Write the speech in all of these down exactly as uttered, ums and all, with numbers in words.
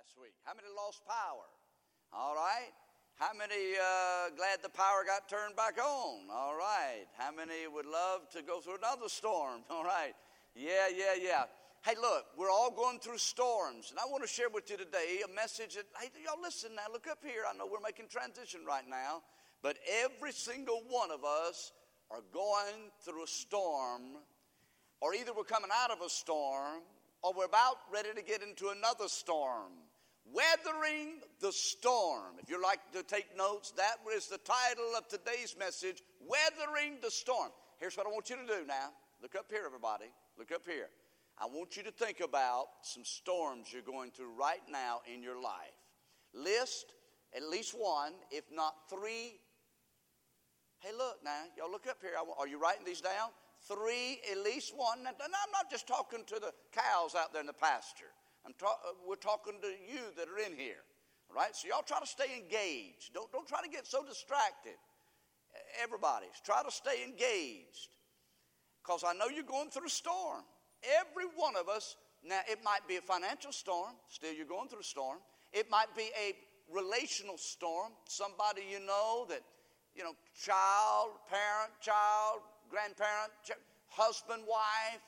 last week? How many lost power? All right. How many uh, glad the power got turned back on? All right. How many would love to go through another storm? All right. Yeah, yeah, yeah. Hey, look, we're all going through storms, and I want to share with you today a message that, hey, y'all listen now, look up here. I know we're making transition right now, but every single one of us are going through a storm, or either we're coming out of a storm, or we're about ready to get into another storm. Weathering the storm. If you like to take notes, that is the title of today's message, Weathering the Storm. Here's what I want you to do now. Look up here, everybody. Look up here. I want you to think about some storms you're going through right now in your life. List at least one, if not three. Hey, look now. Y'all look up here. Are you writing these down? Three, at least one. And I'm not just talking to the cows out there in the pasture. I'm ta- we're talking to you that are in here. All right? So y'all try to stay engaged. Don't, don't try to get so distracted. Everybody's try to stay engaged. Because I know you're going through a storm. Every one of us, now it might be a financial storm, still you're going through a storm. It might be a relational storm, somebody you know that, you know, child, parent, child, grandparent, ch- husband, wife.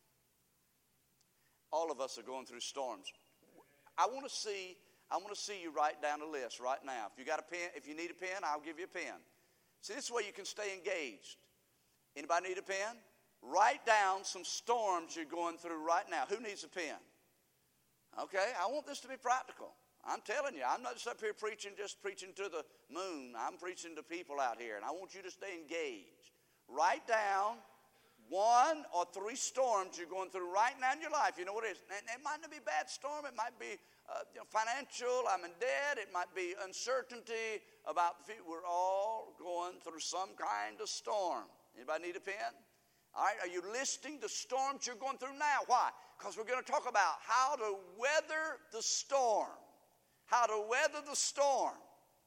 All of us are going through storms. I want to see, I want to see you write down a list right now. If you got a pen, if you need a pen, I'll give you a pen. See, this way you can stay engaged. Anybody need a pen? Write down some storms you're going through right now. Who needs a pen? Okay, I want this to be practical. I'm telling you, I'm not just up here preaching, just preaching to the moon. I'm preaching to people out here, and I want you to stay engaged. Write down one or three storms you're going through right now in your life. You know what it is? And it might not be a bad storm. It might be uh, you know, financial. I'm in debt. It might be uncertainty about the future. We're all going through some kind of storm. Anybody need a pen? All right, are you listing the storms you're going through now? Why? Because we're going to talk about how to weather the storm. How to weather the storm.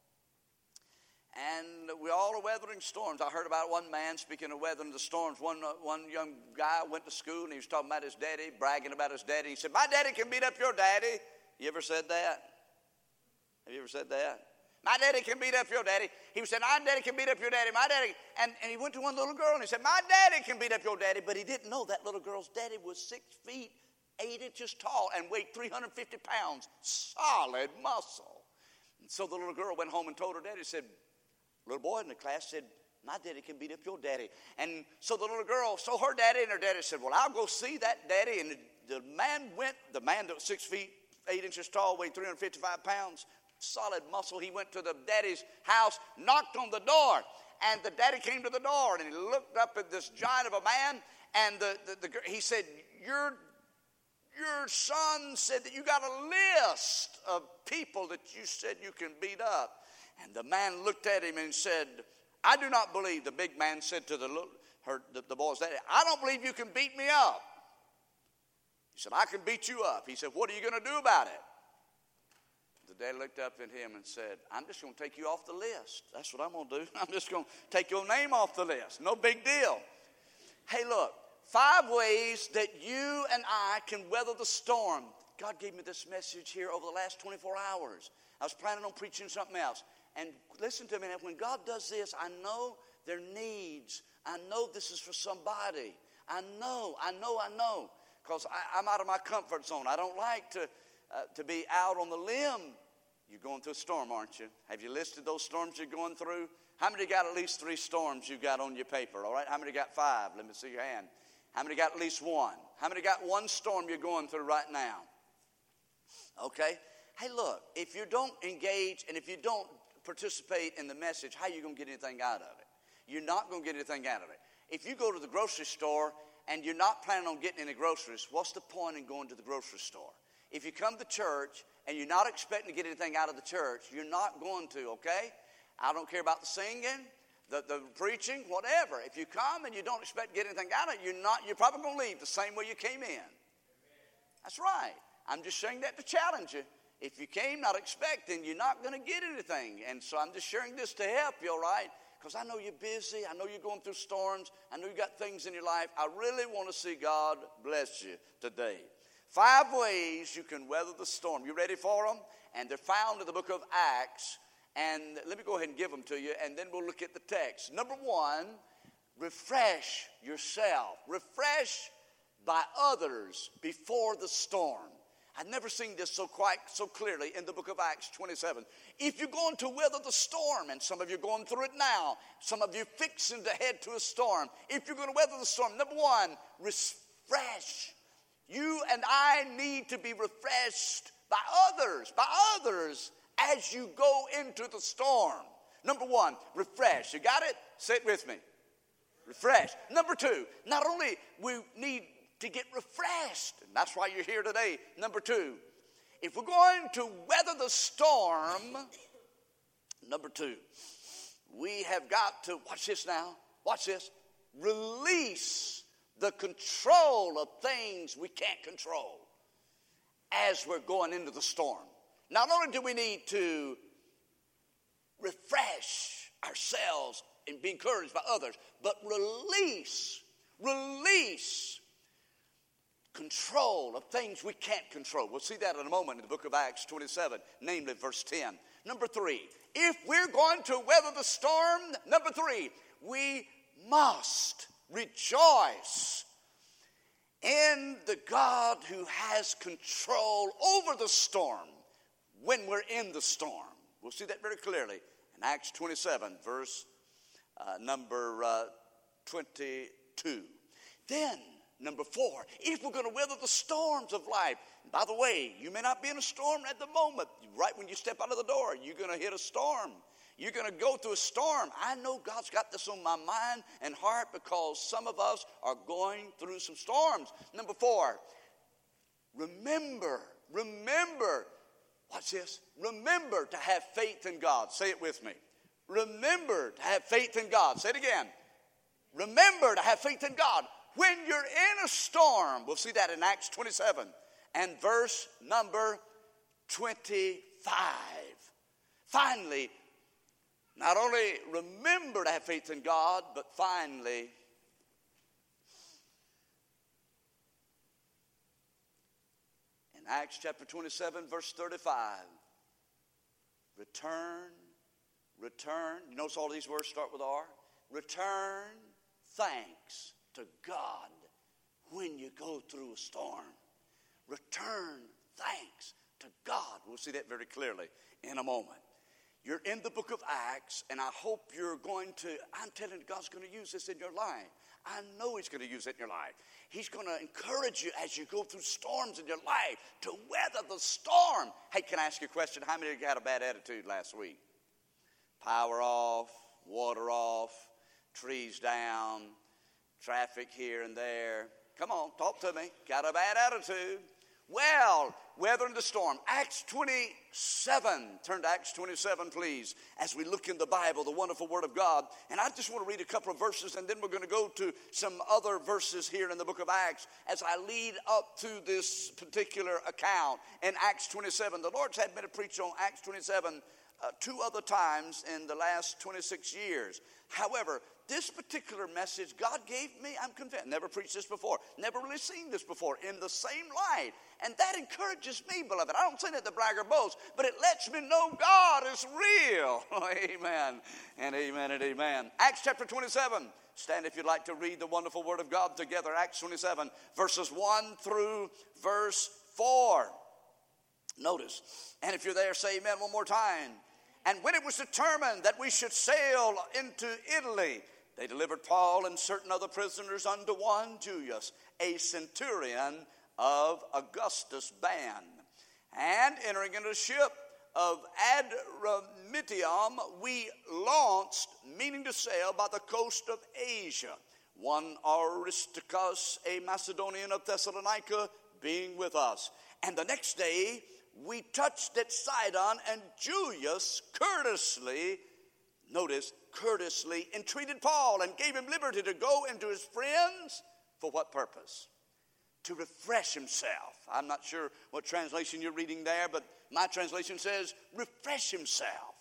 And we all are weathering storms. I heard about one man speaking of weathering the storms. One, uh, one young guy went to school and he was talking about his daddy, bragging about his daddy. He said, my daddy can beat up your daddy. You ever said that? Have you ever said that? My daddy can beat up your daddy. He said, my daddy can beat up your daddy. My daddy. And, and he went to one little girl and he said, my daddy can beat up your daddy. But he didn't know that little girl's daddy was six feet, eight inches tall and weighed three hundred fifty pounds. Solid muscle. And so the little girl went home and told her daddy, said, little boy in the class said, my daddy can beat up your daddy. And so the little girl saw her daddy, and her daddy said, well, I'll go see that daddy. And the, the man went, the man that was six feet, eight inches tall, weighed three hundred fifty-five pounds, solid muscle. He went to the daddy's house, knocked on the door, and the daddy came to the door, and he looked up at this giant of a man, and the, the, the he said, your, your son said that you got a list of people that you said you can beat up. And the man looked at him and said, I do not believe, the big man said to the, little, her, the, the boy's daddy, I don't believe you can beat me up. He said, I can beat you up. He said, what are you going to do about it? The daddy looked up at him and said, I'm just going to take you off the list. That's what I'm going to do. I'm just going to take your name off the list. No big deal. Hey, look, five ways that you and I can weather the storm. God gave me this message here over the last twenty-four hours. I was planning on preaching something else. And listen to me, when God does this, I know their needs. I know this is for somebody. I know, I know, I know. Because I'm out of my comfort zone. I don't like to, uh, to be out on the limb. You're going through a storm, aren't you? Have you listed those storms you're going through? How many got at least three storms you got on your paper, all right? How many got five? Let me see your hand. How many got at least one? How many got one storm you're going through right now? Okay. Hey, look, if you don't engage and if you don't participate in the message, how are you going to get anything out of it? You're not going to get anything out of it. If you go to the grocery store and you're not planning on getting any groceries, what's the point in going to the grocery store? If you come to church and you're not expecting to get anything out of the church, you're not going to, okay? I don't care about the singing, the, the preaching, whatever. If you come and you don't expect to get anything out of it, you're not, you're probably going to leave the same way you came in. That's right. I'm just saying that to challenge you. If you came not expecting, you're not going to get anything. And so I'm just sharing this to help you, all right? Because I know you're busy. I know you're going through storms. I know you got things in your life. I really want to see God bless you today. Five ways you can weather the storm. You ready for them? And they're found in the book of Acts. And let me go ahead and give them to you, and then we'll look at the text. Number one, refresh yourself. Refresh by others before the storm. I've never seen this so quite so clearly in the book of Acts twenty-seven. If you're going to weather the storm, and some of you are going through it now, some of you fixing to head to a storm. If you're going to weather the storm, number one, refresh. You and I need to be refreshed by others, by others as you go into the storm. Number one, refresh. You got it? Say it with me. Refresh. Number two, not only we need to get refreshed, and that's why you're here today. Number two, if we're going to weather the storm, number two, we have got to, watch this now, watch this, release the control of things we can't control as we're going into the storm. Not only do we need to refresh ourselves and be encouraged by others, but release, release control of things we can't control. We'll see that in a moment in the book of Acts twenty-seven, namely verse ten. Number three, if we're going to weather the storm, number three, we must rejoice in the God who has control over the storm when we're in the storm. We'll see that very clearly in Acts twenty-seven, verse uh, number uh, twenty-two. Then, number four, if we're going to weather the storms of life. By the way, you may not be in a storm at the moment. Right when you step out of the door, you're going to hit a storm. You're going to go through a storm. I know God's got this on my mind and heart because some of us are going through some storms. Number four, remember, remember, watch this, remember to have faith in God. Say it with me. Remember to have faith in God. Say it again. Remember to have faith in God. When you're in a storm, we'll see that in Acts twenty-seven and verse number twenty-five. Finally, not only remember to have faith in God, but finally, in Acts chapter twenty-seven, verse thirty-five, return, return. You notice all these words start with R? Return thanks to God when you go through a storm. Return thanks to God. We'll see that very clearly in a moment. You're in the book of Acts, and I hope you're going to, I'm telling you, God's going to use this in your life. I know He's going to use it in your life. He's going to encourage you as you go through storms in your life to weather the storm. Hey, can I ask you a question? How many of you had a bad attitude last week? Power off, water off, trees down, traffic here and there. Come on, talk to me. Got a bad attitude. Well, weathering the storm. Acts twenty-seven. Turn to Acts twenty-seven, please, as we look in the Bible, the wonderful Word of God. And I just want to read a couple of verses, and then we're going to go to some other verses here in the book of Acts as I lead up to this particular account in Acts twenty-seven. The Lord's had me to preach on Acts twenty-seven uh, two other times in the last twenty-six years. However, this particular message God gave me, I'm convinced, never preached this before, never really seen this before, in the same light. And that encourages me, beloved. I don't say that to brag or boast, but it lets me know God is real. Amen and amen and amen. Acts chapter twenty-seven. Stand if you'd like to read the wonderful Word of God together. Acts twenty-seven, verses one through verse four. Notice, and if you're there, say amen one more time. And when it was determined that we should sail into Italy, they delivered Paul and certain other prisoners unto one Julius, a centurion of Augustus' band. And entering into a ship of Adramyttium, we launched, meaning to sail by the coast of Asia. One Aristarchus, a Macedonian of Thessalonica, being with us. And the next day we touched at Sidon, and Julius courteously, notice, courteously entreated Paul and gave him liberty to go into his friends. For what purpose? To refresh himself. I'm not sure what translation you're reading there, but my translation says refresh himself.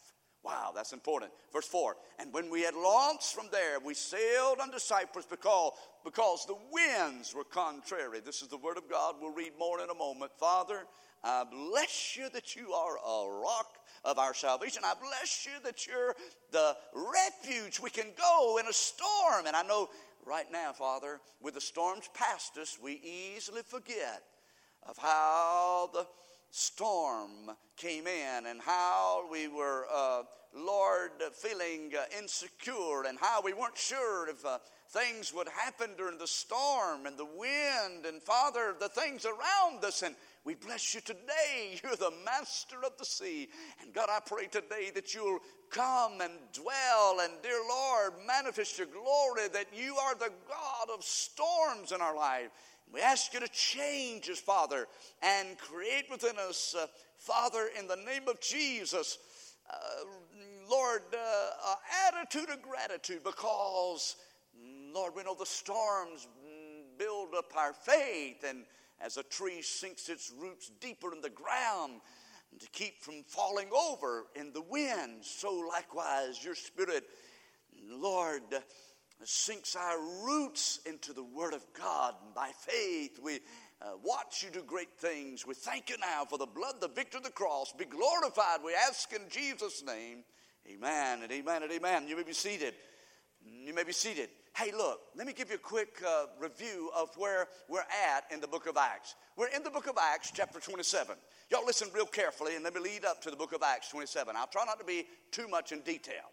Wow, that's important. Verse four, and when we had launched from there, we sailed unto Cyprus because, because the winds were contrary. This is the word of God. We'll read more in a moment. Father, I bless you that you are a rock of our salvation. I bless you that you're the refuge. We can go in a storm. And I know right now, Father, with the storms past us, we easily forget of how the storm came in and how we were, uh, Lord, feeling uh, insecure and how we weren't sure if uh, things would happen during the storm and the wind and, Father, the things around us. And we bless you today. You're the master of the sea. And God, I pray today that you'll come and dwell and, dear Lord, manifest your glory, that you are the God of storms in our life. We ask you to change us, Father, and create within us, uh, Father, in the name of Jesus, uh, Lord, uh, uh, attitude of gratitude because, Lord, we know the storms build up our faith, and as a tree sinks its roots deeper in the ground to keep from falling over in the wind, so likewise your Spirit, Lord, sinks our roots into the Word of God. And by faith, we uh, watch you do great things. We thank you now for the blood, the victory of the cross. Be glorified, we ask in Jesus' name. Amen and amen and amen. You may be seated. You may be seated. Hey, look, let me give you a quick uh, review of where we're at in the book of Acts. We're in the book of Acts, chapter twenty-seven. Y'all listen real carefully, and let me lead up to the book of Acts twenty-seven. I'll try not to be too much in detail.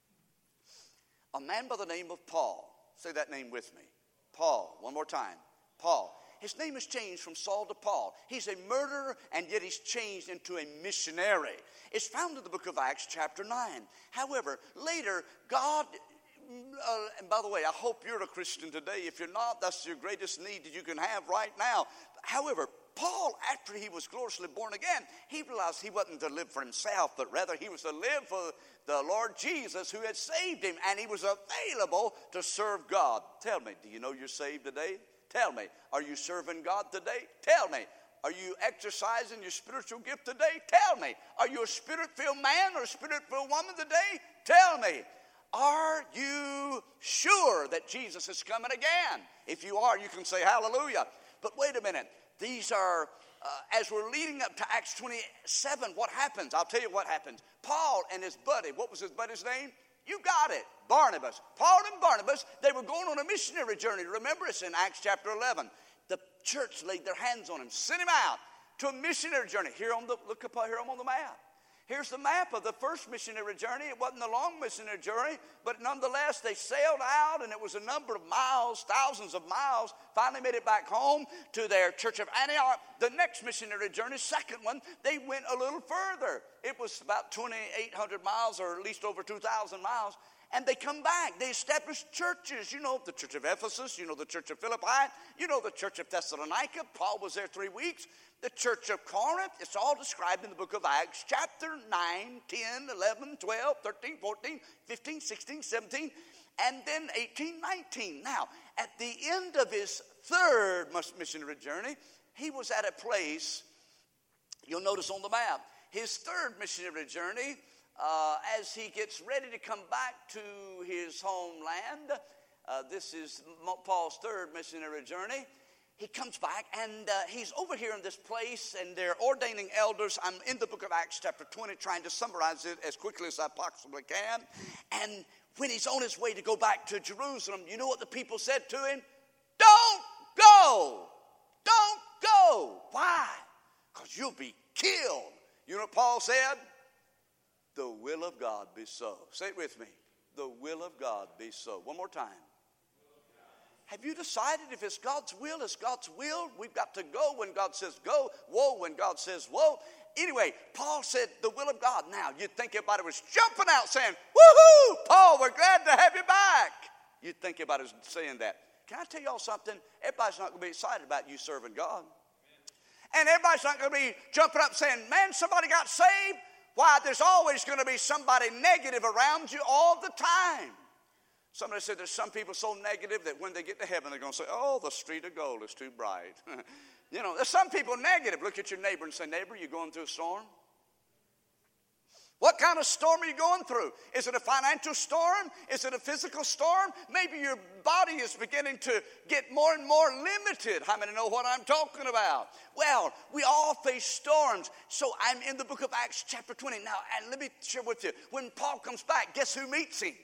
A man by the name of Paul. Say that name with me. Paul. One more time. Paul. His name has changed from Saul to Paul. He's a murderer, and yet he's changed into a missionary. It's found in the book of Acts, chapter nine. However, later, God, uh, and by the way, I hope you're a Christian today. If you're not, that's your greatest need that you can have right now. However, Paul, after he was gloriously born again, he realized he wasn't to live for himself, but rather he was to live for the Lord Jesus who had saved him, and he was available to serve God. Tell me, do you know you're saved today? Tell me, are you serving God today? Tell me, are you exercising your spiritual gift today? Tell me, are you a spirit-filled man or a spirit-filled woman today? Tell me, are you sure that Jesus is coming again? If you are, you can say hallelujah. But wait a minute. These are, uh, as we're leading up to Acts twenty-seven, what happens? I'll tell you what happens. Paul and his buddy, what was his buddy's name? You got it, Barnabas. Paul and Barnabas, they were going on a missionary journey. Remember, it's in Acts chapter eleven. The church laid their hands on him, sent him out to a missionary journey. Here on the, look up here on the map. Here's the map of the first missionary journey. It wasn't a long missionary journey, but nonetheless, they sailed out, and it was a number of miles, thousands of miles, finally made it back home to their church of Antioch. The next missionary journey, second one, they went a little further. It was about twenty-eight hundred miles, or at least over two thousand miles, and they come back. They established churches. You know, the church of Ephesus, you know, the church of Philippi, you know, the church of Thessalonica. Paul was there three weeks. The church of Corinth, it's all described in the book of Acts, chapter nine, ten, eleven, twelve, thirteen, fourteen, fifteen, sixteen, seventeen, and then eighteen, nineteen. Now, at the end of his third missionary journey, he was at a place, you'll notice on the map, his third missionary journey, uh, as he gets ready to come back to his homeland, uh, this is Paul's third missionary journey. He comes back, and uh, he's over here in this place, and they're ordaining elders. I'm in the book of Acts chapter twenty, trying to summarize it as quickly as I possibly can. And when he's on his way to go back to Jerusalem, you know what the people said to him? Don't go! Don't go! Why? Because you'll be killed. You know what Paul said? The will of God be so. Say it with me. The will of God be so. One more time. Have you decided if it's God's will, it's God's will? We've got to go when God says go, whoa when God says whoa. Anyway, Paul said the will of God. Now, you'd think everybody was jumping out saying, woohoo, Paul, we're glad to have you back. You'd think everybody was saying that. Can I tell y'all something? Everybody's not going to be excited about you serving God. And everybody's not going to be jumping up saying, man, somebody got saved. Why, there's always going to be somebody negative around you all the time. Somebody said there's some people so negative that when they get to heaven, they're going to say, oh, the street of gold is too bright. You know, there's some people negative. Look at your neighbor and say, neighbor, you going through a storm? What kind of storm are you going through? Is it a financial storm? Is it a physical storm? Maybe your body is beginning to get more and more limited. How many know what I'm talking about? Well, we all face storms. So I'm in the book of Acts chapter twenty. Now, and let me share with you. When Paul comes back, guess who meets him?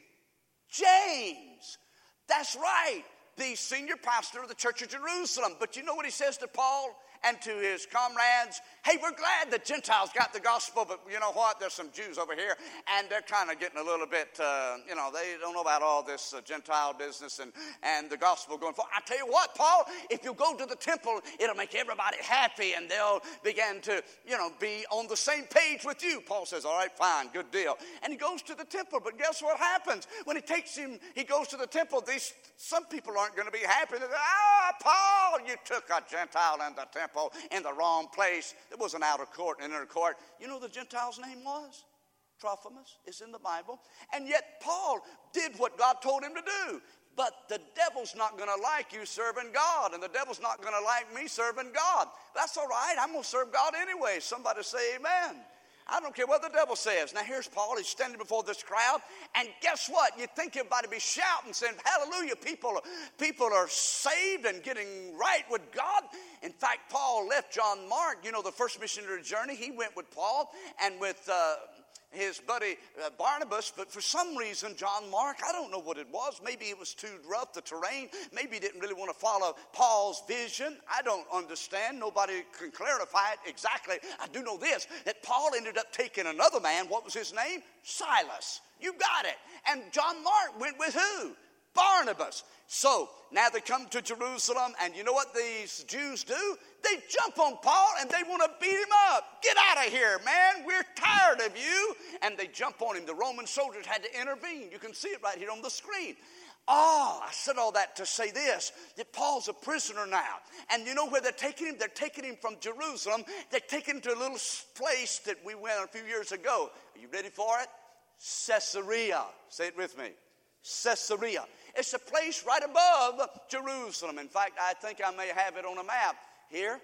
James. That's right. The senior pastor of the church of Jerusalem. But you know what he says to Paul and to his comrades? Hey, we're glad the Gentiles got the gospel, but you know what? There's some Jews over here, and they're kind of getting a little bit, uh, you know, they don't know about all this uh, Gentile business and, and the gospel going forward. I tell you what, Paul, if you go to the temple, it'll make everybody happy, and they'll begin to, you know, be on the same page with you. Paul says, all right, fine, good deal. And he goes to the temple, but guess what happens? When he takes him, he goes to the temple, these, some people aren't going to be happy. They say, ah, Paul, you took a Gentile in the temple in the wrong place. It was an outer court and inner court. You know the Gentile's name was? Trophimus. It's in the Bible. And yet Paul did what God told him to do. But the devil's not going to like you serving God, and the devil's not going to like me serving God. That's all right. I'm going to serve God anyway. Somebody say amen. I don't care what the devil says. Now here's Paul. He's standing before this crowd. And guess what? You'd think everybody be shouting, saying, hallelujah, people, people are saved and getting right with God. In fact, Paul left John Mark, you know, the first missionary journey. He went with Paul and with uh, his buddy uh, Barnabas. But for some reason, John Mark, I don't know what it was. Maybe it was too rough, the terrain. Maybe he didn't really want to follow Paul's vision. I don't understand. Nobody can clarify it exactly. I do know this, that Paul ended up taking another man. What was his name? Silas. You got it. And John Mark went with who? Barnabas. So now they come to Jerusalem, and you know what these Jews do? They jump on Paul and they want to beat him up. Get out of here, man. We're tired of you. And they jump on him. The Roman soldiers had to intervene. You can see it right here on the screen. Oh, I said all that to say this, that Paul's a prisoner now. And you know where they're taking him? They're taking him from Jerusalem. They're taking him to a little place that we went a few years ago. Are you ready for it? Caesarea. Say it with me. Caesarea. It's a place right above Jerusalem. In fact, I think I may have it on a map here.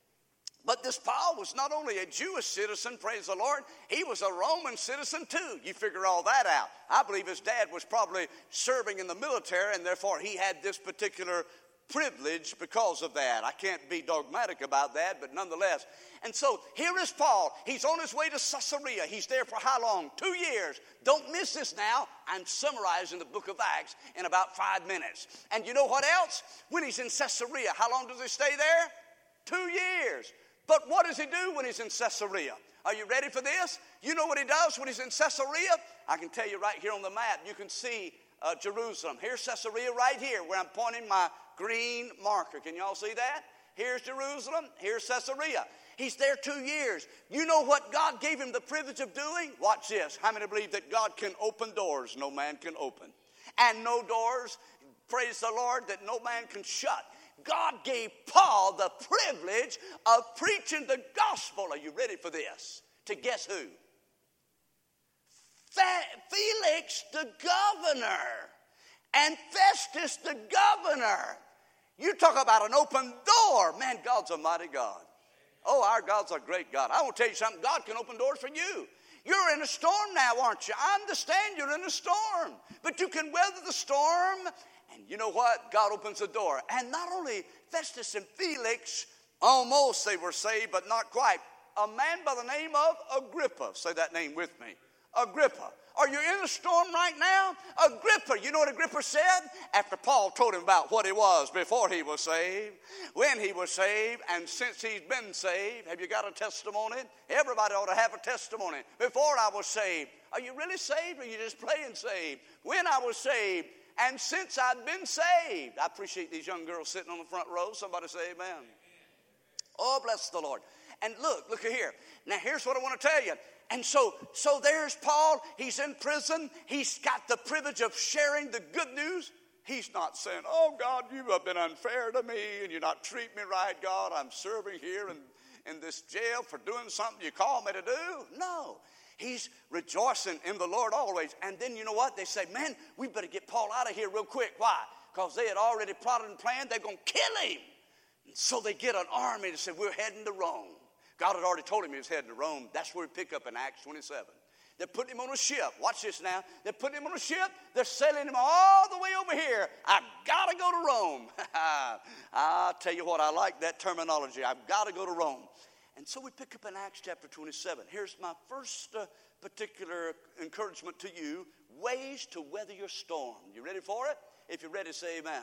But this Paul was not only a Jewish citizen, praise the Lord, he was a Roman citizen too. You figure all that out. I believe his dad was probably serving in the military, and therefore he had this particular privilege because of that. I can't be dogmatic about that, but nonetheless. And so here is Paul. He's on his way to Caesarea. He's there for how long? Two years. Don't miss this now. I'm summarizing the book of Acts in about five minutes. And you know what else? When he's in Caesarea, how long does he stay there? Two years. But what does he do when he's in Caesarea? Are you ready for this? You know what he does when he's in Caesarea? I can tell you right here on the map. You can see uh, Jerusalem. Here's Caesarea right here where I'm pointing my green marker. Can y'all see that? Here's Jerusalem. Here's Caesarea. He's there two years. You know what God gave him the privilege of doing? Watch this. How many believe that God can open doors no man can open? And no doors, praise the Lord, that no man can shut. God gave Paul the privilege of preaching the gospel. Are you ready for this? To guess who? Felix the governor and Festus the governor. You talk about an open door. Man, God's a mighty God. Oh, our God's a great God. I want to tell you something. God can open doors for you. You're in a storm now, aren't you? I understand you're in a storm. But you can weather the storm. And you know what? God opens the door. And not only Festus and Felix, almost they were saved, but not quite. A man by the name of Agrippa. Say that name with me. Agrippa. Are you in a storm right now? Agrippa. You know what Agrippa said? After Paul told him about what he was before he was saved, when he was saved, and since he's been saved. Have you got a testimony? Everybody ought to have a testimony. Before I was saved. Are you really saved, or are you just playing saved? When I was saved, and since I've been saved. I appreciate these young girls sitting on the front row. Somebody say amen. Oh, bless the Lord. And look, look here. Now, here's what I want to tell you. And so, so there's Paul. He's in prison. He's got the privilege of sharing the good news. He's not saying, oh, God, you have been unfair to me, and you're not treating me right, God. I'm serving here in, in this jail for doing something you call me to do. No. He's rejoicing in the Lord always. And then you know what? They say, man, we better get Paul out of here real quick. Why? Because they had already plotted and planned. They're going to kill him. And so they get an army to say, we're heading to Rome. God had already told him he was heading to Rome. That's where we pick up in Acts twenty-seven. They're putting him on a ship. Watch this now. They're putting him on a ship. They're sailing him all the way over here. I've got to go to Rome. I'll tell you what, I like that terminology. I've got to go to Rome. And so we pick up in Acts chapter twenty-seven. Here's my first uh, particular encouragement to you. Ways to weather your storm. You ready for it? If you're ready, say amen.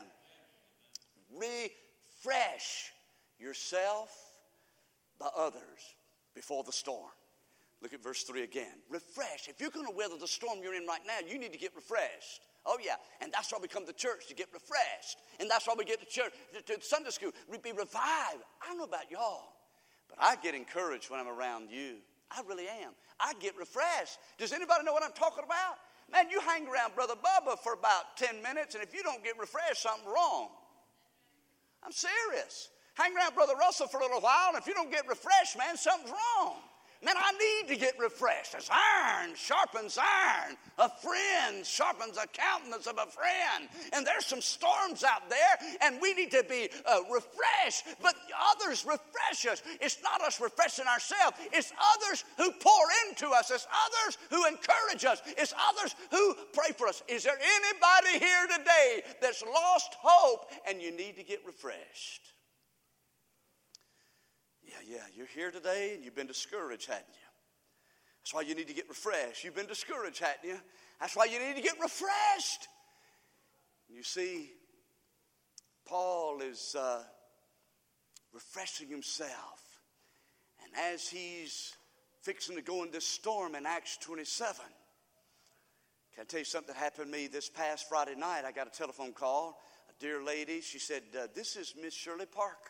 Refresh yourself by others before the storm. Look at verse three again. Refresh. If you're going to weather the storm you're in right now, you need to get refreshed. Oh, yeah. And that's why we come to church, to get refreshed. And that's why we get to church, to, to Sunday school, be revived. I don't know about y'all, but I get encouraged when I'm around you. I really am. I get refreshed. Does anybody know what I'm talking about? Man, you hang around Brother Bubba for about ten minutes, and if you don't get refreshed, something's wrong. I'm serious. Hang around Brother Russell for a little while, and if you don't get refreshed, man, something's wrong. Man, I need to get refreshed. As iron sharpens iron, a friend sharpens a countenance of a friend. And there's some storms out there, and we need to be uh, refreshed. But others refresh us. It's not us refreshing ourselves. It's others who pour into us. It's others who encourage us. It's others who pray for us. Is there anybody here today that's lost hope and you need to get refreshed? Yeah, yeah, you're here today and you've been discouraged, hadn't you? That's why you need to get refreshed. You've been discouraged, hadn't you? That's why you need to get refreshed. You see, Paul is uh, refreshing himself. And as he's fixing to go in this storm in Acts twenty-seven, can I tell you something that happened to me this past Friday night? I got a telephone call. A dear lady, she said, uh, this is Miss Shirley Parker.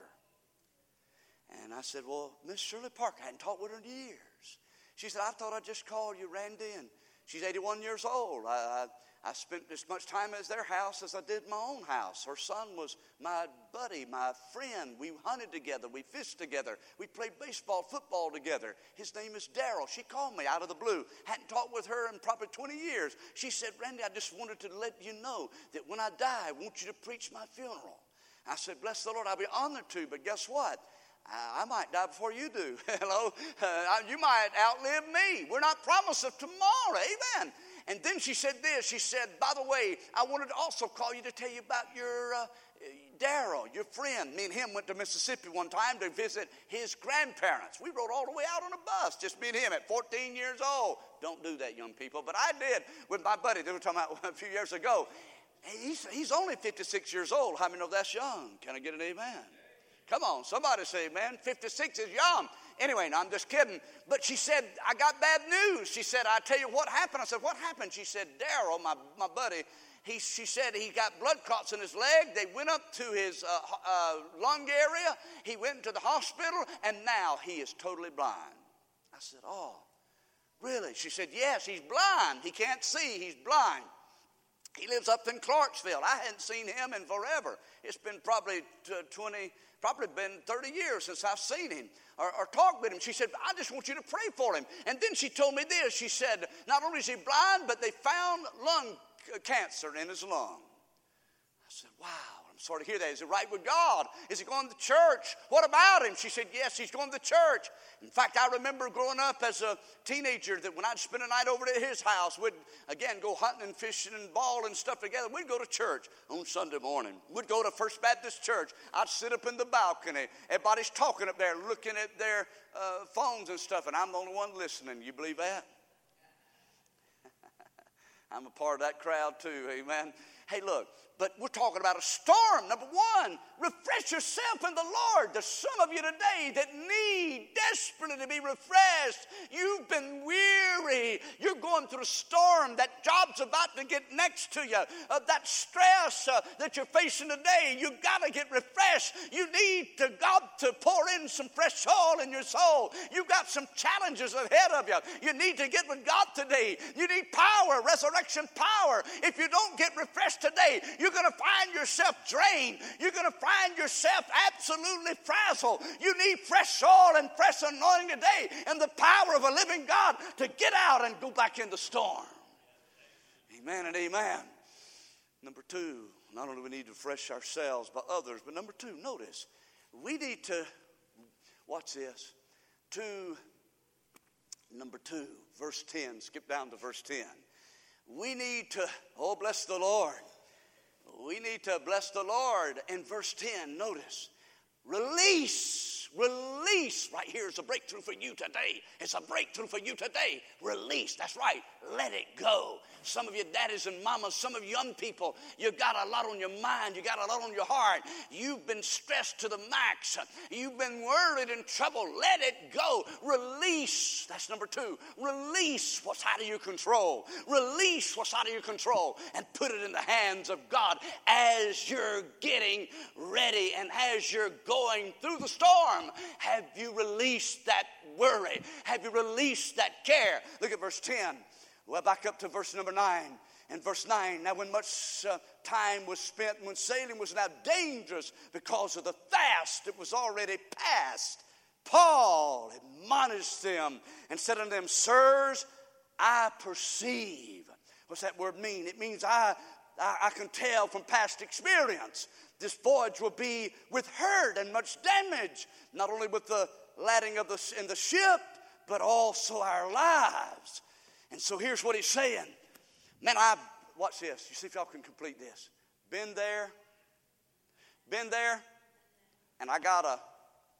And I said, well, Miss Shirley Parker, I hadn't talked with her in years. She said, I thought I'd just call you, Randy. And she's eighty-one years old. I, I, I spent as much time at their house as I did my own house. Her son was my buddy, my friend. We hunted together. We fished together. We played baseball, football together. His name is Daryl. She called me out of the blue. Hadn't talked with her in probably twenty years. She said, Randy, I just wanted to let you know that when I die, I want you to preach my funeral. I said, bless the Lord, I'll be honored to. But guess what? I might die before you do. Hello? Uh, you might outlive me. We're not promised of tomorrow. Amen. And then she said this. She said, by the way, I wanted to also call you to tell you about your uh, Daryl, your friend. Me and him went to Mississippi one time to visit his grandparents. We rode all the way out on a bus, just me and him at fourteen years old. Don't do that, young people. But I did with my buddy. They were talking about a few years ago. He's, he's only fifty-six years old. How many know that's young? Can I get an amen? Come on, somebody say, man, fifty-six is young. Anyway, no, I'm just kidding. But she said, I got bad news. She said, I tell you what happened. I said, what happened? She said, Daryl, my, my buddy, he, she said he got blood clots in his leg. They went up to his uh, uh, lung area. He went to the hospital, and now he is totally blind. I said, oh, really? She said, yes, he's blind. He can't see. He's blind. He lives up in Clarksville. I hadn't seen him in forever. It's been probably twenty, probably been thirty years since I've seen him or, or talked with him. She said, I just want you to pray for him. And then she told me this. She said, not only is he blind, but they found lung cancer in his lung. I said, wow. I'm sorry to hear that. Is he right with God? Is he going to church? What about him? She said, yes, he's going to church. In fact, I remember growing up as a teenager that when I'd spend a night over at his house, we'd, again, go hunting and fishing and ball and stuff together. We'd go to church on Sunday morning. We'd go to First Baptist Church. I'd sit up in the balcony. Everybody's talking up there, looking at their uh, phones and stuff, and I'm the only one listening. You believe that? I'm a part of that crowd too, amen. Hey, look, but we're talking about a storm. Number one, refresh yourself in the Lord. There's some of you today that need desperately to be refreshed. You've been weary. You're going through a storm. That job's about to get next to you. Uh, that stress uh, that you're facing today, you've got to get refreshed. You need to God to pour in some fresh oil in your soul. You've got some challenges ahead of you. You need to get with God today. You need power, resurrection power. If you don't get refreshed today, you're going to find yourself drained. You're going to find yourself absolutely frazzled. You need fresh oil and fresh anointing today and the power of a living God to get out and go back in the storm. Amen and amen. Number two, not only do we need to refresh ourselves but others, but number two, notice, we need to, watch this, to Number two, verse ten. Skip down to verse ten. We need to, oh, bless the Lord. We need to bless the Lord. In verse ten, notice, release, release. Right here is a breakthrough for you today. It's a breakthrough for you today. Release, that's right. Let it go. Some of you daddies and mamas, some of you young people, you got a lot on your mind. You got a lot on your heart. You've been stressed to the max. You've been worried and troubled. Let it go. Release. That's number two. Release what's out of your control. Release what's out of your control and put it in the hands of God as you're getting ready and as you're going through the storm. Have you released that worry? Have you released that care? Look at verse ten. Well, back up to verse number nine. In verse nine, now when much uh, time was spent, when sailing was now dangerous because of the fast that was already past, Paul admonished them and said unto them, Sirs, I perceive. What's that word mean? It means I, I, I can tell from past experience this voyage will be with hurt and much damage, not only with the lading of the, in the ship, but also our lives. And so here's what he's saying. Man, I, watch this. You see if y'all can complete this. Been there. Been there. And I got a.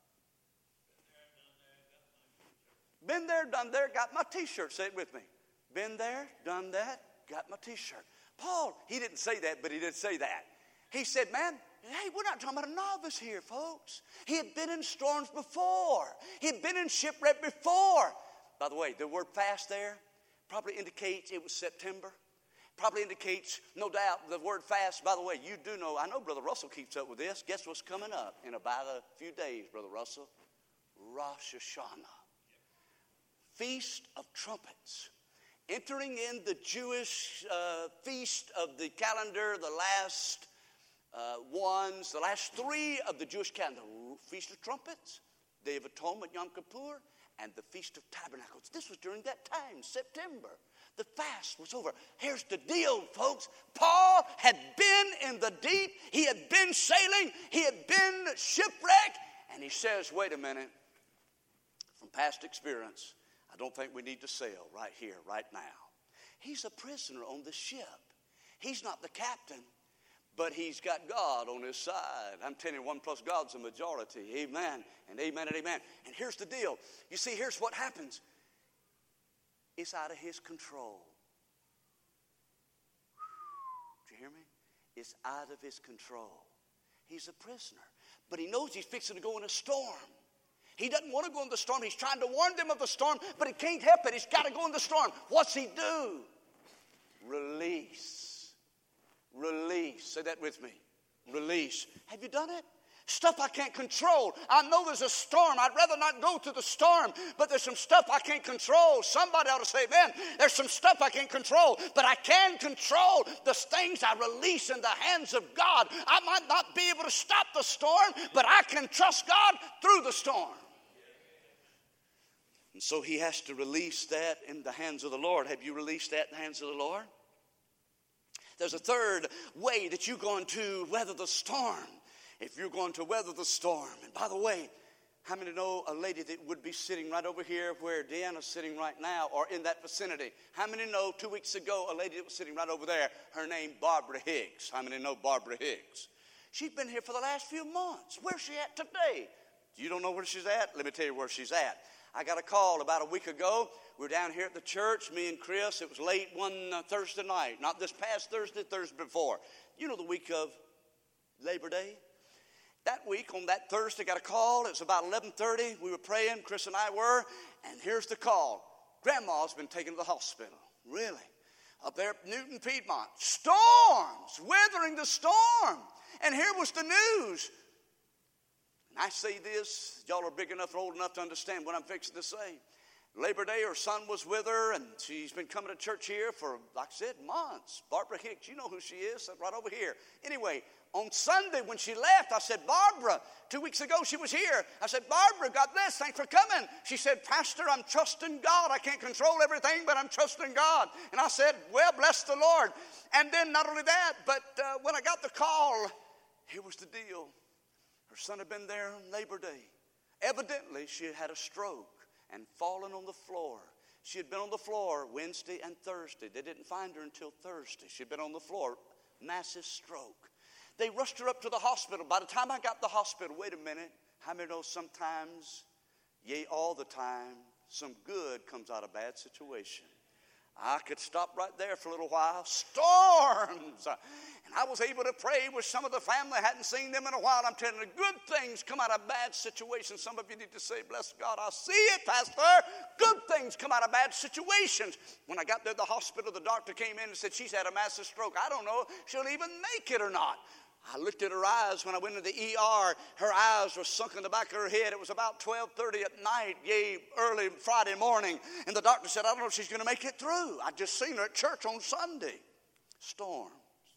Been there, done there, got my t-shirt. Say it with me. Been there, done that, got my t-shirt. Paul, he didn't say that, but he did say that. He said, man, hey, we're not talking about a novice here, folks. He had been in storms before. He had been in shipwreck before. By the way, the word fast there probably indicates it was September. Probably indicates, no doubt, the word fast. By the way, you do know, I know Brother Russell keeps up with this. Guess what's coming up in about a few days, Brother Russell? Rosh Hashanah. Feast of Trumpets. Entering in the Jewish uh, feast of the calendar, the last uh, ones, the last three of the Jewish calendar. Feast of Trumpets, Day of Atonement, Yom Kippur, and the Feast of Tabernacles. This was during that time, September. The fast was over. Here's the deal, folks. Paul had been in the deep. He had been sailing. He had been shipwrecked. And he says, wait a minute. From past experience, I don't think we need to sail right here, right now. He's a prisoner on the ship. He's not the captain, but he's got God on his side. I'm telling you, one plus God's a majority. Amen and amen and amen. And here's the deal. You see, here's what happens. It's out of his control. Did you hear me? It's out of his control. He's a prisoner. But he knows he's fixing to go in a storm. He doesn't want to go in the storm. He's trying to warn them of the storm, but he can't help it. He's got to go in the storm. What's he do? Release. Release. Say that with me. Release. Have you done it? Stuff I can't control. I know there's a storm. I'd rather not go to the storm, but there's some stuff I can't control. Somebody ought to say, man, there's some stuff I can't control, but I can control the things I release in the hands of God. I might not be able to stop the storm, but I can trust God through the storm. And so he has to release that in the hands of the Lord. Have you released that in the hands of the Lord? There's a third way that you're going to weather the storm. If you're going to weather the storm. And by the way, how many know a lady that would be sitting right over here where Deanna's sitting right now or in that vicinity? How many know two weeks ago a lady that was sitting right over there, her name Barbara Higgs? How many know Barbara Higgs? She's been here for the last few months. Where's she at today? You don't know where she's at? Let me tell you where she's at. I got a call about a week ago. We were down here at the church, me and Chris. It was late one uh, Thursday night. Not this past Thursday, Thursday before. You know the week of Labor Day? That week, on that Thursday, got a call. It was about eleven thirty. We were praying, Chris and I were, and here's the call. Grandma's been taken to the hospital. Really? Up there at Newton, Piedmont. Storms! Weathering the storm. And here was the news. And I say this, y'all are big enough and old enough to understand what I'm fixing to say. Labor Day, her son was with her, and she's been coming to church here for, like I said, months. Barbara Hicks, you know who she is, right over here. Anyway, on Sunday when she left, I said, Barbara, two weeks ago she was here. I said, Barbara, God bless, thanks for coming. She said, Pastor, I'm trusting God. I can't control everything, but I'm trusting God. And I said, well, bless the Lord. And then not only that, but uh, when I got the call, here was the deal. Her son had been there on Labor Day. Evidently, she had had a stroke and fallen on the floor She had been on the floor Wednesday and Thursday. They didn't find her until Thursday. She had been on the floor, massive stroke. They rushed her up to the hospital. By the time I got to the hospital, wait a minute, how many know sometimes, yea, all the time, some good comes out of bad situation? I could stop right there for a little while. Storms! And I was able to pray with some of the family. I hadn't seen them in a while. I'm telling you, good things come out of bad situations. Some of you need to say, bless God, I see it, Pastor. Good things come out of bad situations. When I got there at the hospital, the doctor came in and said, she's had a massive stroke. I don't know if she'll even make it or not. I looked at her eyes when I went to the E R. Her eyes were sunk in the back of her head. It was about twelve thirty at night, yea, early Friday morning. And the doctor said, I don't know if she's going to make it through. I'd just seen her at church on Sunday. Storms.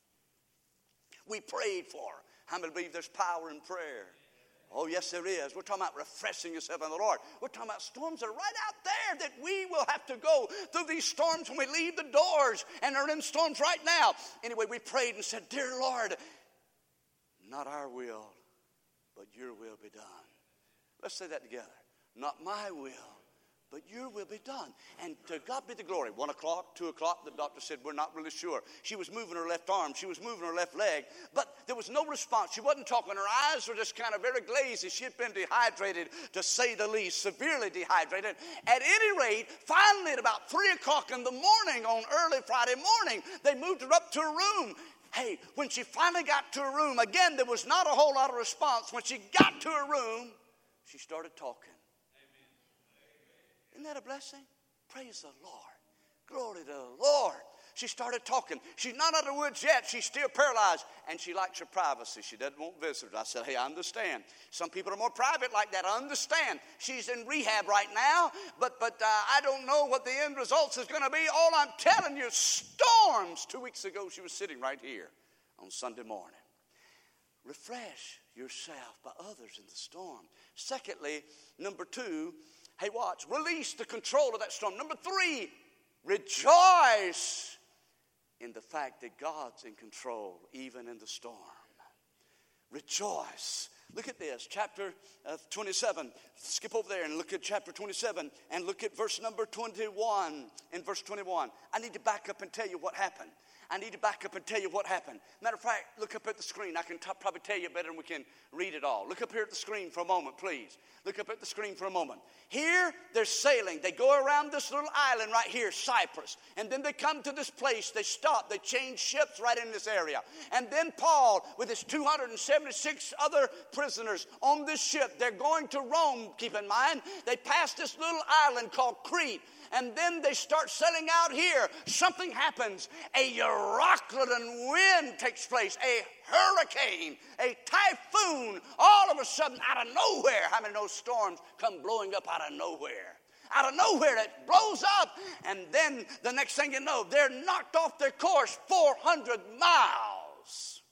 We prayed for her. How many believe there's power in prayer? Oh, yes, there is. We're talking about refreshing yourself in the Lord. We're talking about storms that are right out there that we will have to go through these storms when we leave the doors, and they're in storms right now. Anyway, we prayed and said, dear Lord, not our will, but your will be done. Let's say that together. Not my will, but your will be done. And to God be the glory. One o'clock, two o'clock, the doctor said, we're not really sure. She was moving her left arm. She was moving her left leg. But there was no response. She wasn't talking. Her eyes were just kind of very glazy. She had been dehydrated, to say the least, severely dehydrated. At any rate, finally at about three o'clock in the morning on early Friday morning, they moved her up to her room. Hey, when she finally got to her room, again, there was not a whole lot of response. When she got to her room, she started talking. Amen. Isn't that a blessing? Praise the Lord. Glory to the Lord. She started talking. She's not out of the woods yet. She's still paralyzed. And she likes her privacy. She doesn't want visitors. I said, hey, I understand. Some people are more private like that. I understand. She's in rehab right now. But but uh, I don't know what the end results is going to be. All I'm telling you, storms. Two weeks ago, she was sitting right here on Sunday morning. Refresh yourself by others in the storm. Secondly, number two, hey, watch. Release the control of that storm. Number three, rejoice in the fact that God's in control, even in the storm. Rejoice. Look at this, chapter uh, twenty-seven. Skip over there and look at chapter twenty-seven and look at verse number twenty-one. In verse twenty-one, I need to back up and tell you what happened. I need to back up and tell you what happened. Matter of fact, look up at the screen. I can t- probably tell you better than we can read it all. Look up here at the screen for a moment, please. Look up at the screen for a moment. Here, they're sailing. They go around this little island right here, Cyprus. And then they come to this place. They stop. They change ships right in this area. And then Paul, with his two hundred seventy-six other prisoners on this ship, they're going to Rome, keep in mind. They pass this little island called Crete. And then they start sailing out here. Something happens. A Euroclydon wind takes place. A hurricane, a typhoon, all of a sudden out of nowhere. How many know storms come blowing up out of nowhere? Out of nowhere, it blows up. And then the next thing you know, they're knocked off their course four hundred miles.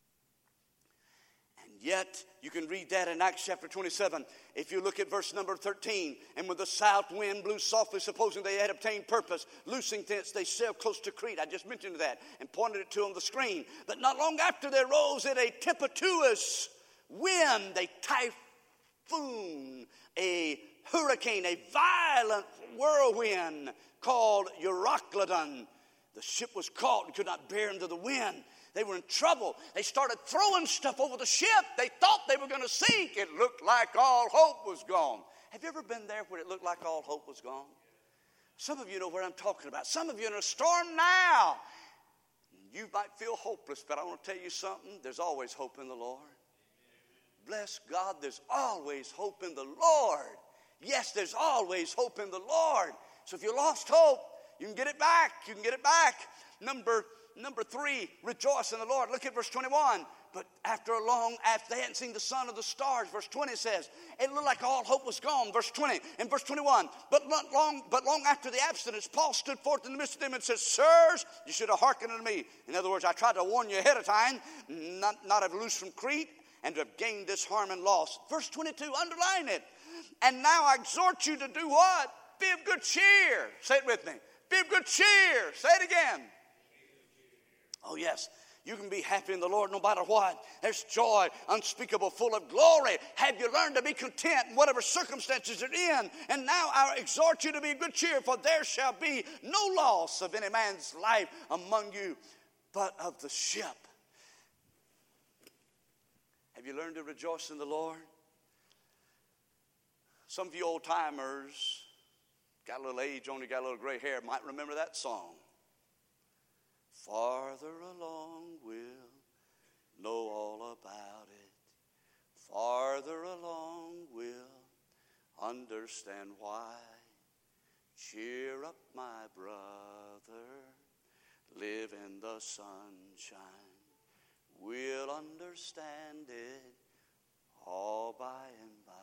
And yet, you can read that in Acts chapter twenty-seven. If you look at verse number thirteen, and when the south wind blew softly, supposing they had obtained purpose, loosing thence, they sailed close to Crete. I just mentioned that and pointed it to on the screen. But not long after, there rose in a tempestuous wind, a typhoon, a hurricane, a violent whirlwind called Euroclydon. The ship was caught and could not bear into the wind. They were in trouble. They started throwing stuff over the ship. They thought they were going to sink. It looked like all hope was gone. Have you ever been there where it looked like all hope was gone? Some of you know what I'm talking about. Some of you are in a storm now. You might feel hopeless, but I want to tell you something. There's always hope in the Lord. Bless God, there's always hope in the Lord. Yes, there's always hope in the Lord. So if you lost hope, you can get it back. You can get it back. Number Number three, rejoice in the Lord. Look at verse twenty-one. But after a long, after they hadn't seen the sun or the stars, verse twenty says, it looked like all hope was gone. Verse twenty and verse twenty-one. But not long, but long after the abstinence, Paul stood forth in the midst of them and said, sirs, you should have hearkened unto me. In other words, I tried to warn you ahead of time, not, not have loosed from Crete, and to have gained this harm and loss. Verse twenty-two, underline it. And now I exhort you to do what? Be of good cheer. Say it with me. Be of good cheer. Say it again. Oh, yes. You can be happy in the Lord no matter what. There's joy unspeakable, full of glory. Have you learned to be content in whatever circumstances you're in? And now I exhort you to be of good cheer, for there shall be no loss of any man's life among you, but of the ship. Have you learned to rejoice in the Lord? Some of you old timers, got a little age on you, got a little gray hair, might remember that song. Farther along we'll know all about it. Farther along we'll understand why. Cheer up, my brother, live in the sunshine. We'll understand it all by and by.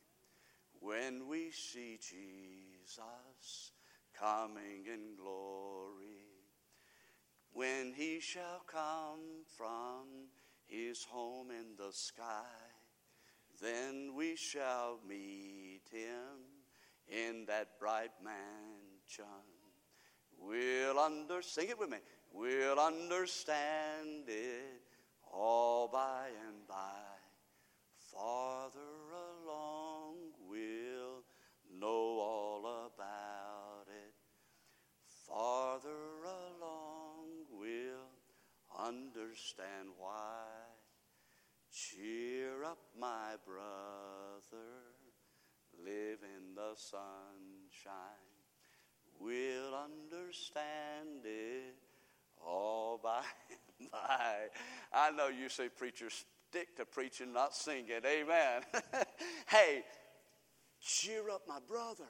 When we see Jesus coming in glory, when he shall come from his home in the sky, then we shall meet him in that bright mansion. We'll under, sing it with me. We'll understand it all by and by. Farther along we'll know all about it. Farther along we'll understand why. Cheer up, my brother, live in the sunshine. We'll understand it all by and by. I know you say, preacher, stick to preaching, not singing. Amen. Hey, cheer up, my brother.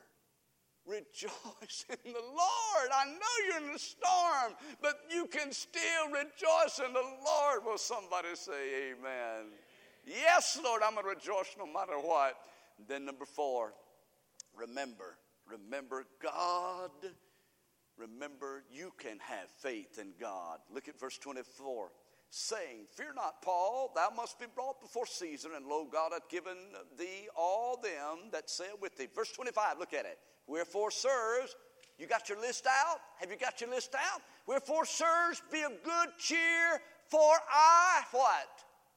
Rejoice in the Lord. I know you're in a storm, but you can still rejoice in the Lord. Will somebody say amen? Yes, Lord, I'm going to rejoice no matter what. Then number four, remember. Remember God. Remember you can have faith in God. Look at verse twenty-four. Saying, fear not, Paul, thou must be brought before Caesar, and lo, God hath given thee all them that sail with thee. Verse twenty-five, look at it. Wherefore, sirs, you got your list out? Have you got your list out? Wherefore, sirs, be of good cheer, for I, what?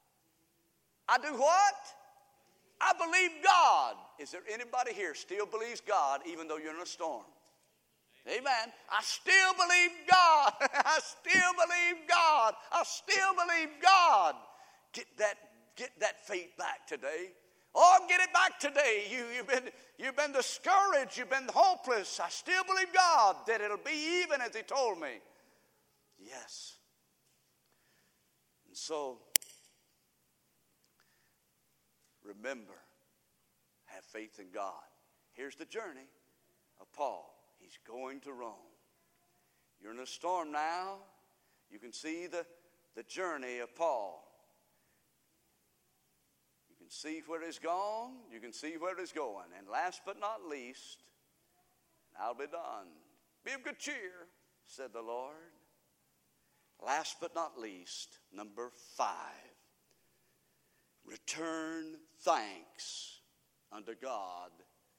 I do what? I believe God. Is there anybody here still believes God even though you're in a storm? Amen. I still believe God. I still believe God. I still believe God. Get that, get that faith back today. Oh, get it back today. You, you've been, you've been discouraged. You've been hopeless. I still believe God that it'll be even as he told me. Yes. And so, remember, have faith in God. Here's the journey of Paul. He's going to Rome. You're in a storm now. You can see the, the journey of Paul. You can see where he's gone. You can see where he's going. And last but not least, I'll be done. Be of good cheer, said the Lord. Last but not least, number five. Return thanks unto God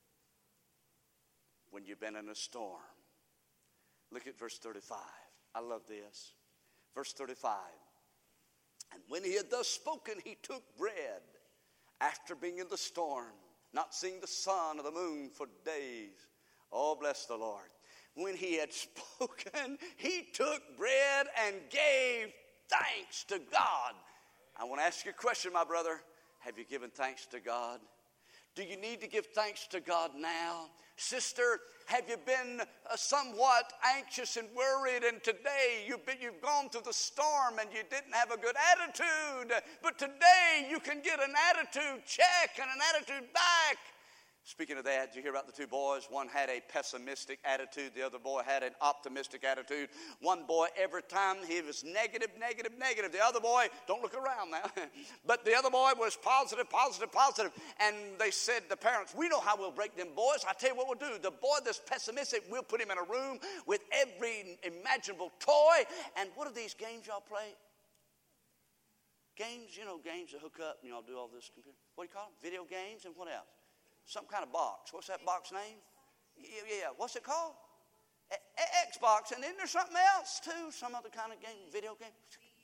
when you've been in a storm. Look at verse thirty-five. I love this. Verse thirty-five. And when he had thus spoken, he took bread after being in the storm, not seeing the sun or the moon for days. Oh, bless the Lord. When he had spoken, he took bread and gave thanks to God. I want to ask you a question, my brother. Have you given thanks to God? Do you need to give thanks to God now? Sister, have you been uh, somewhat anxious and worried, and today you've, been, you've gone through the storm and you didn't have a good attitude, but today you can get an attitude check and an attitude back. Speaking of that, did you hear about the two boys? One had a pessimistic attitude. The other boy had an optimistic attitude. One boy, every time he was negative, negative, negative. The other boy, don't look around now, but the other boy was positive, positive, positive. And they said, the parents, we know how we'll break them boys. I tell you what we'll do. The boy that's pessimistic, we'll put him in a room with every imaginable toy. And what are these games y'all play? Games, you know, games that hook up and y'all do all this computer. What do you call them? Video games and what else? Some kind of box. What's that box name? Yeah, yeah. What's it called? A- A- Xbox. And then there's something else too. Some other kind of game, video game.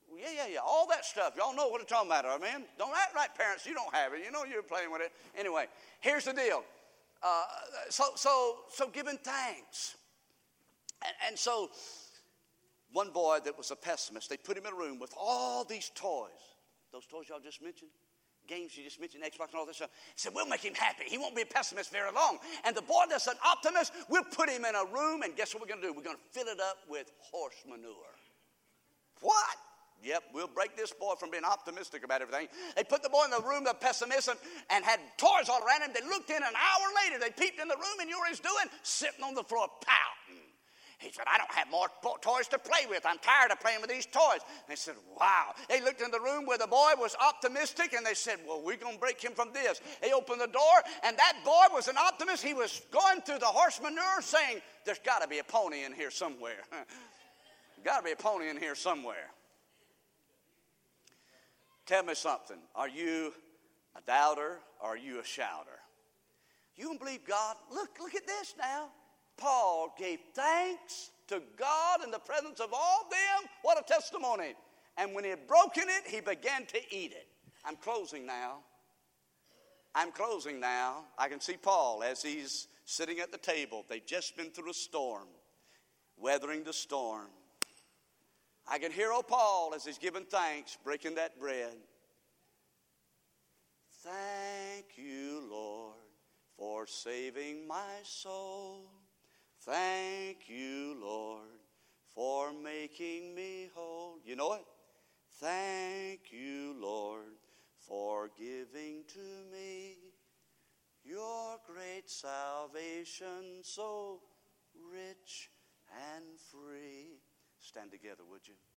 Yeah, yeah, yeah. All that stuff. Y'all know what I'm talking about, amen? Don't act like parents. You don't have it. You know you're playing with it. Anyway, here's the deal. Uh, so, so, so giving thanks. And, and so one boy that was a pessimist, they put him in a room with all these toys. Those toys y'all just mentioned. Games you just mentioned, Xbox and all this stuff. Said, we'll make him happy. He won't be a pessimist very long. And the boy that's an optimist, we'll put him in a room, and guess what we're going to do? We're going to fill it up with horse manure. What? Yep, we'll break this boy from being optimistic about everything. They put the boy in the room, the pessimist, and, and had toys all around him. They looked in an hour later. They peeped in the room, and you know what he's doing? Sitting on the floor pouting. He said, I don't have more toys to play with. I'm tired of playing with these toys. And they said, wow. They looked in the room where the boy was optimistic, and they said, well, we're going to break him from this. They opened the door, and that boy was an optimist. He was going through the horse manure saying, there's got to be a pony in here somewhere. Got to be a pony in here somewhere. Tell me something. Are you a doubter or are you a shouter? You don't believe God? Look, look at this now. Paul gave thanks to God in the presence of all them. What a testimony. And when he had broken it, he began to eat it. I'm closing now. I'm closing now. I can see Paul as he's sitting at the table. They've just been through a storm, weathering the storm. I can hear old Paul as he's giving thanks, breaking that bread. Thank you, Lord, for saving my soul. Thank you, Lord, for making me whole. You know it? Thank you, Lord, for giving to me your great salvation, so rich and free. Stand together, would you?